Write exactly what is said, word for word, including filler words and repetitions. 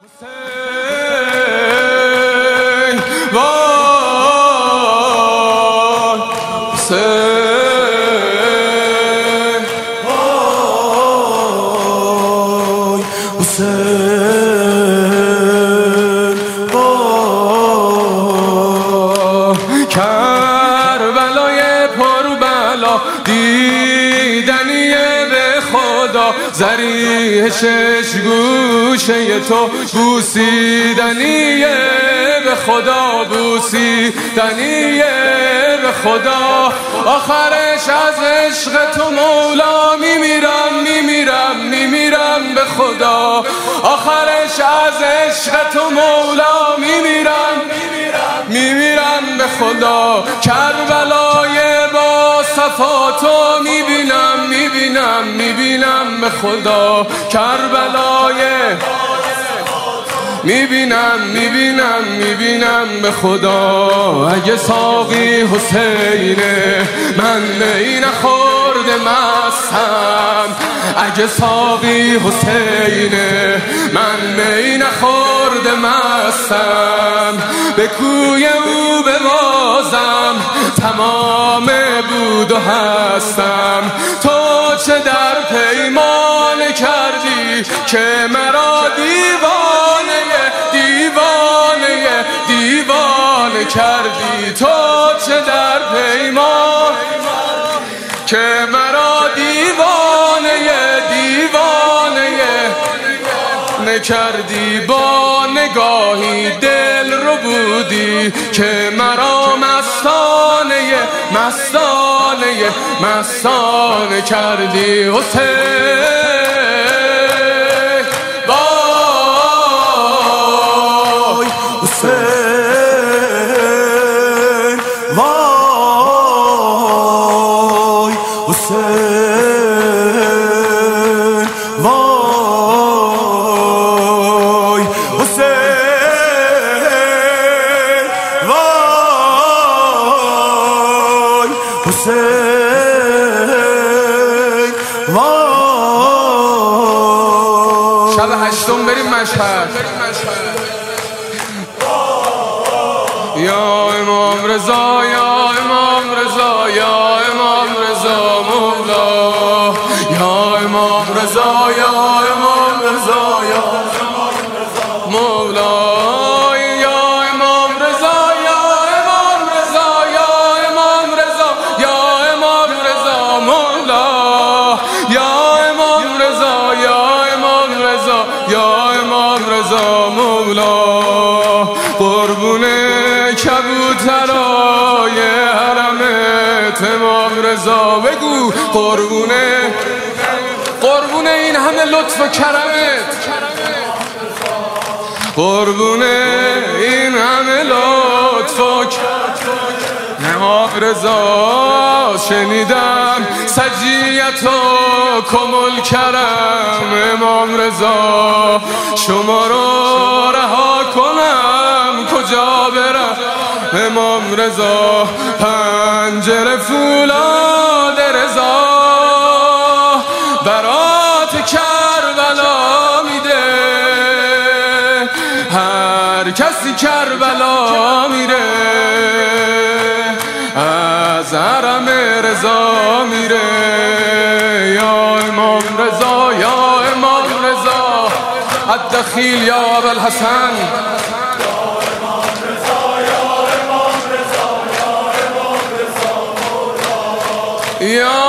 کربلای پربلا دیدنیه به خدا، ذریح شش گوشه تو بوسیدنیه به خدا، بوسیدنیه به خدا. آخرش از عشق تو مولا میمیرم میمیرم میمیرم به خدا، آخرش از عشق تو مولا میمیرم میمیرم به خدا. کربلای با صفا تو میبینم میبینم میبینم به خدا، کربلای میبینم میبینم میبینم به خدا. اگه ساقی حسینه من می نخورده مستم، اگه ساقی حسینه من می نخورده مستم، به کوی او ببازم تمام بود و هستم. تو چه در پیمان کردی که مرا دیوانه دیوانه دیوانه کردی، تو چه در پیمان که مرا دیوانه دیوانه نکردی. با نگاهی دل رو بودی که مرا مستانه مستانه مستانه کردی. حسین وای حسین وای حسین وای حسین وای حسین وای. شب هشتم بریم مشهد. یا امام رضا یا امام رضا یا امام رضا مولا، یا امام رضا یا امام رضا یا مولا، یا امام رضا یا امام رضا یا امام رضا یا امام رضا مولا، یا امام رضا یا امام رضا یا امام رضا مولا. قربونه کبوترای حرمت امام رضا بگو، قربونه قربونه این همه لطف و کرمت، قربونه این همه لطف و امام رضا. شنیدم سجیت و کمل کرم امام رضا، شما رو رها کنم کجا برم امام رضا. پنجره فولاد رضا برات کربلا میده، هر کسی کربلا میره از حرم رضا میره. یا امام رضا یا امام رضا الدخیل یا ابوالحسن، یا